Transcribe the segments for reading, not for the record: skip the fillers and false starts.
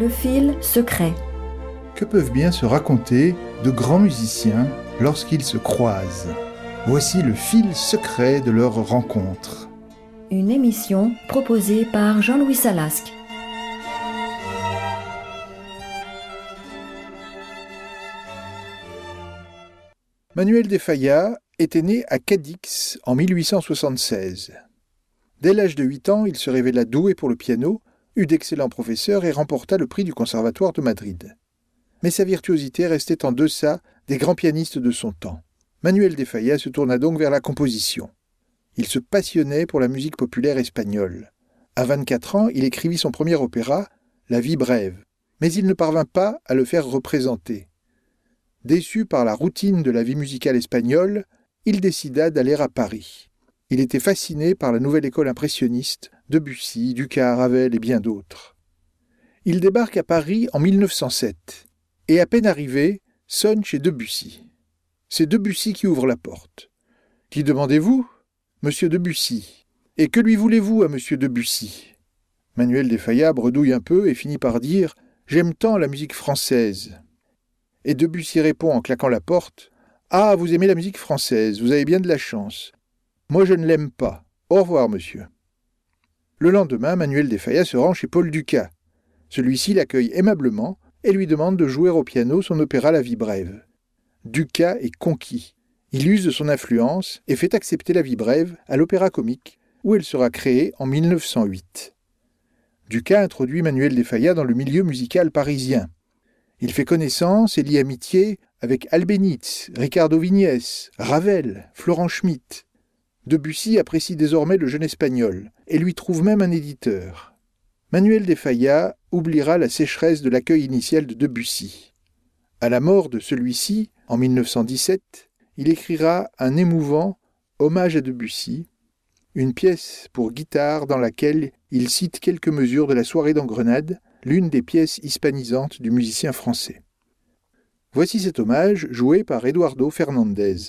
Le fil secret. Que peuvent bien se raconter de grands musiciens lorsqu'ils se croisent? Voici le fil secret de leur rencontre. Une émission proposée par Jean-Louis Salasque. Manuel de Falla était né à Cadix en 1876. Dès l'âge de 8 ans, il se révéla doué pour le piano, eut d'excellents professeurs et remporta le prix du Conservatoire de Madrid. Mais sa virtuosité restait en deçà des grands pianistes de son temps. Manuel de Falla se tourna donc vers la composition. Il se passionnait pour la musique populaire espagnole. À 24 ans, il écrivit son premier opéra, La vie brève, mais il ne parvint pas à le faire représenter. Déçu par la routine de la vie musicale espagnole, il décida d'aller à Paris. Il était fasciné par la nouvelle école impressionniste, Debussy, Dukas, Ravel et bien d'autres. Il débarque à Paris en 1907 et à peine arrivé, sonne chez Debussy. C'est Debussy qui ouvre la porte. « Qui demandez-vous ? Monsieur Debussy. Et que lui voulez-vous à monsieur Debussy ?» Manuel de Falla bredouille un peu et finit par dire « J'aime tant la musique française. » Et Debussy répond en claquant la porte « Ah, vous aimez la musique française, vous avez bien de la chance. Moi, je ne l'aime pas. Au revoir, monsieur. » Le lendemain, Manuel de Falla se rend chez Paul Dukas. Celui-ci l'accueille aimablement et lui demande de jouer au piano son opéra La vie brève. Dukas est conquis. Il use de son influence et fait accepter La vie brève à l'Opéra Comique, où elle sera créée en 1908. Dukas introduit Manuel de Falla dans le milieu musical parisien. Il fait connaissance et lie amitié avec Albéniz, Ricardo Viñes, Ravel, Florent Schmitt. Debussy apprécie désormais le jeune espagnol et lui trouve même un éditeur. Manuel de Falla oubliera la sécheresse de l'accueil initial de Debussy. À la mort de celui-ci, en 1917, il écrira un émouvant hommage à Debussy, une pièce pour guitare dans laquelle il cite quelques mesures de la soirée d'Engrenade, l'une des pièces hispanisantes du musicien français. Voici cet hommage joué par Eduardo Fernandez.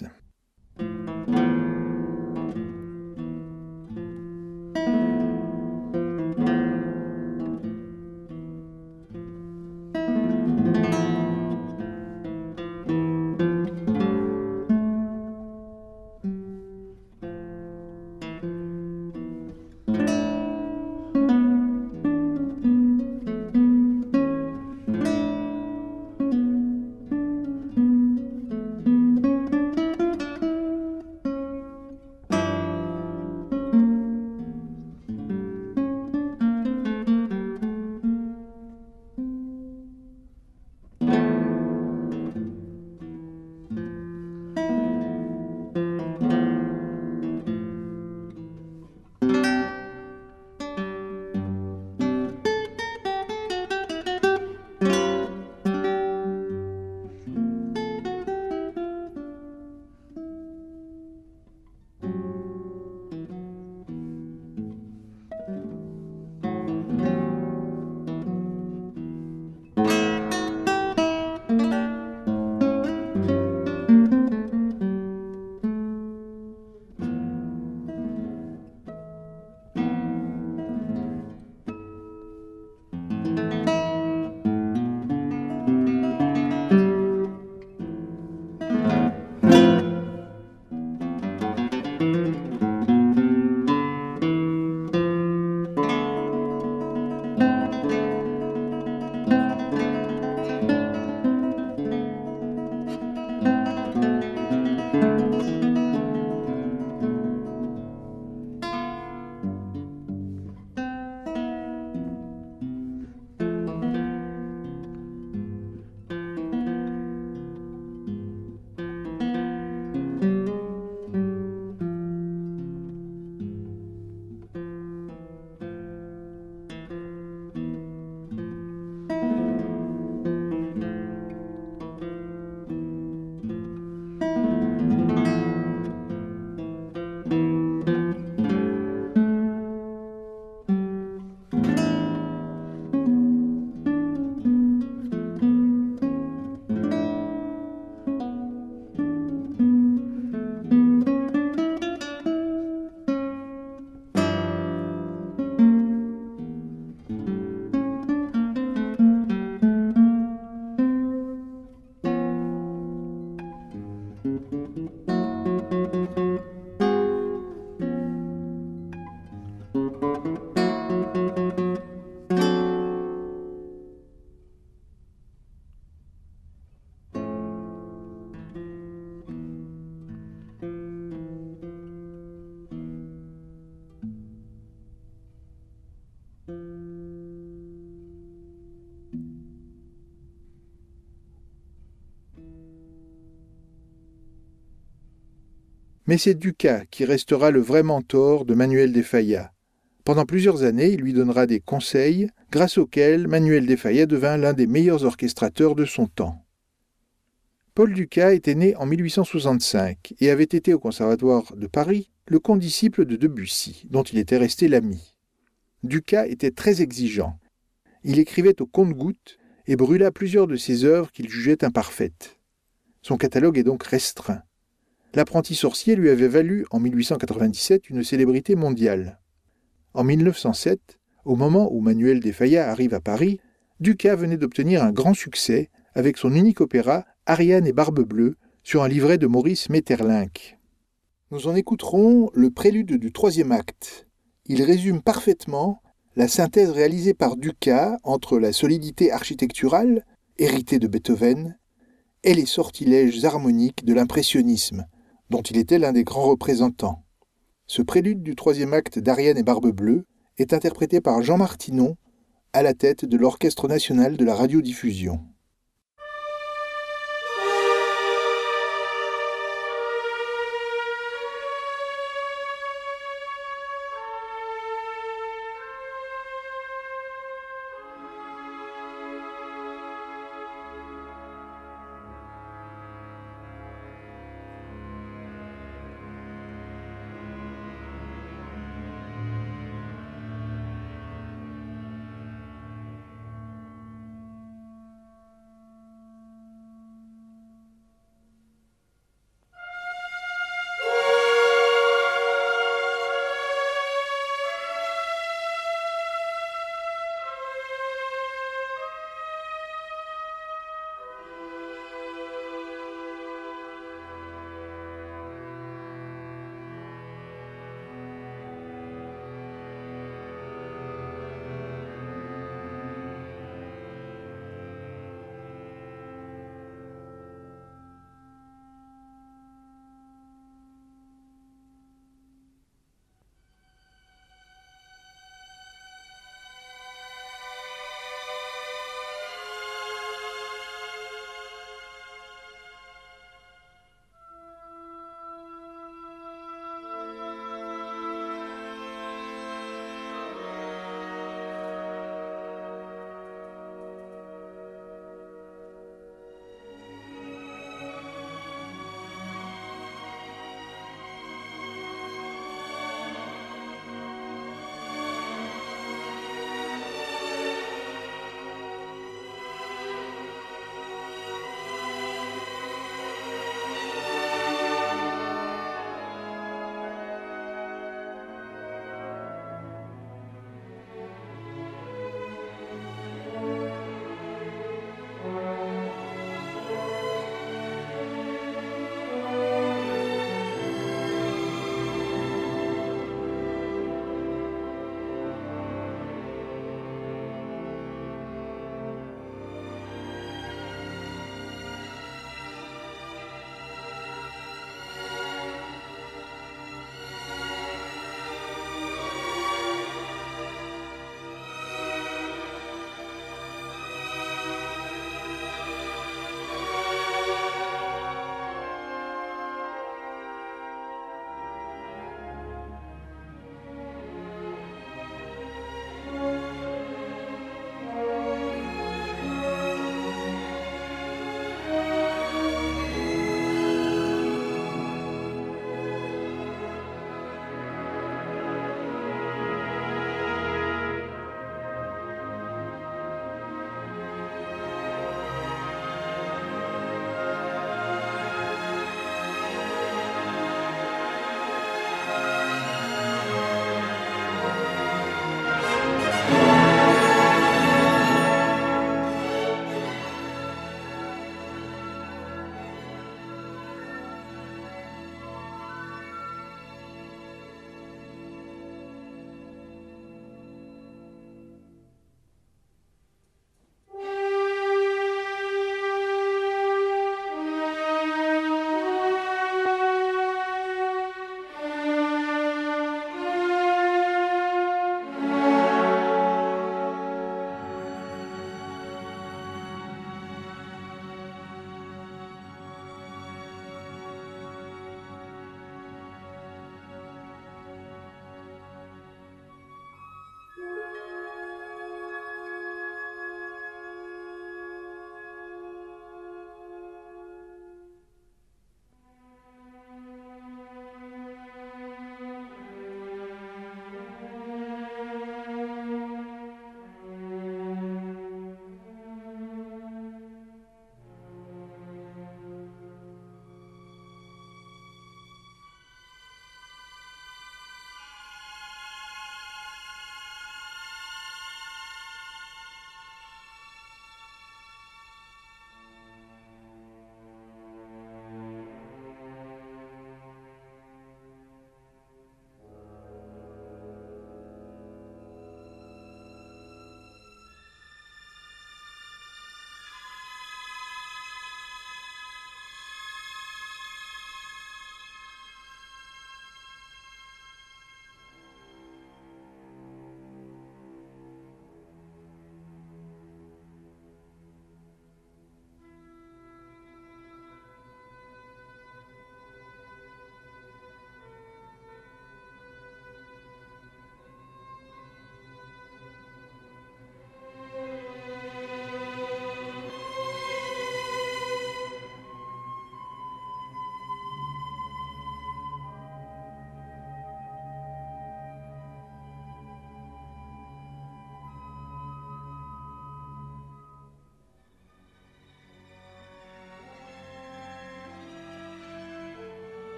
Mais c'est Dukas qui restera le vrai mentor de Manuel de Falla. Pendant plusieurs années, il lui donnera des conseils, grâce auxquels Manuel de Falla devint l'un des meilleurs orchestrateurs de son temps. Paul Dukas était né en 1865 et avait été au Conservatoire de Paris le condisciple de Debussy, dont il était resté l'ami. Dukas était très exigeant. Il écrivait au compte-gouttes et brûla plusieurs de ses œuvres qu'il jugeait imparfaites. Son catalogue est donc restreint. L'apprenti sorcier lui avait valu, en 1897, une célébrité mondiale. En 1907, au moment où Manuel de Falla arrive à Paris, Dukas venait d'obtenir un grand succès avec son unique opéra Ariane et Barbe Bleue sur un livret de Maurice Maeterlinck. Nous en écouterons le prélude du troisième acte. Il résume parfaitement la synthèse réalisée par Dukas entre la solidité architecturale, héritée de Beethoven, et les sortilèges harmoniques de l'impressionnisme, dont il était l'un des grands représentants. Ce prélude du troisième acte d'Ariane et Barbe Bleue est interprété par Jean Martinon à la tête de l'Orchestre national de la radiodiffusion.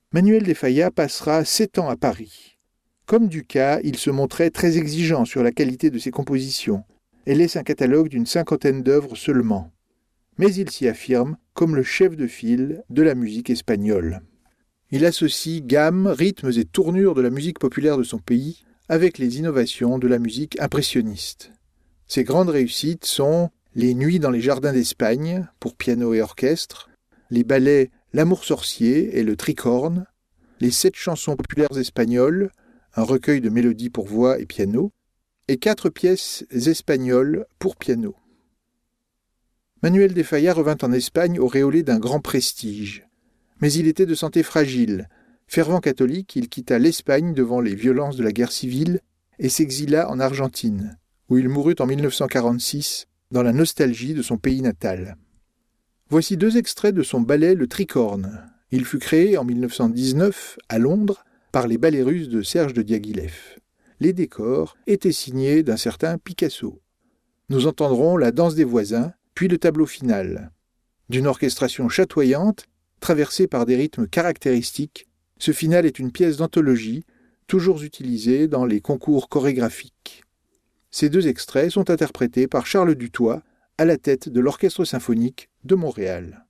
Manuel de Falla passera 7 ans à Paris. Comme Dukas, il se montrait très exigeant sur la qualité de ses compositions et laisse un catalogue d'une 50aine d'œuvres seulement. Mais il s'y affirme comme le chef de file de la musique espagnole. Il associe gamme, rythmes et tournures de la musique populaire de son pays avec les innovations de la musique impressionniste. Ses grandes réussites sont les Nuits dans les jardins d'Espagne pour piano et orchestre, les ballets L'amour sorcier et le Tricorne, les 7 chansons populaires espagnoles, un recueil de mélodies pour voix et piano, et 4 pièces espagnoles pour piano. Manuel de Falla revint en Espagne auréolé d'un grand prestige. Mais il était de santé fragile. Fervent catholique, il quitta l'Espagne devant les violences de la guerre civile et s'exila en Argentine, où il mourut en 1946 dans la nostalgie de son pays natal. Voici 2 extraits de son ballet Le Tricorne. Il fut créé en 1919 à Londres par les ballets russes de Serge de Diaghilev. Les décors étaient signés d'un certain Picasso. Nous entendrons la danse des voisins, puis le tableau final. D'une orchestration chatoyante, traversée par des rythmes caractéristiques, ce final est une pièce d'anthologie, toujours utilisée dans les concours chorégraphiques. Ces 2 extraits sont interprétés par Charles Dutoit, à la tête de l'Orchestre symphonique de Montréal.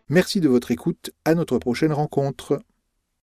Merci de votre écoute, à notre prochaine rencontre.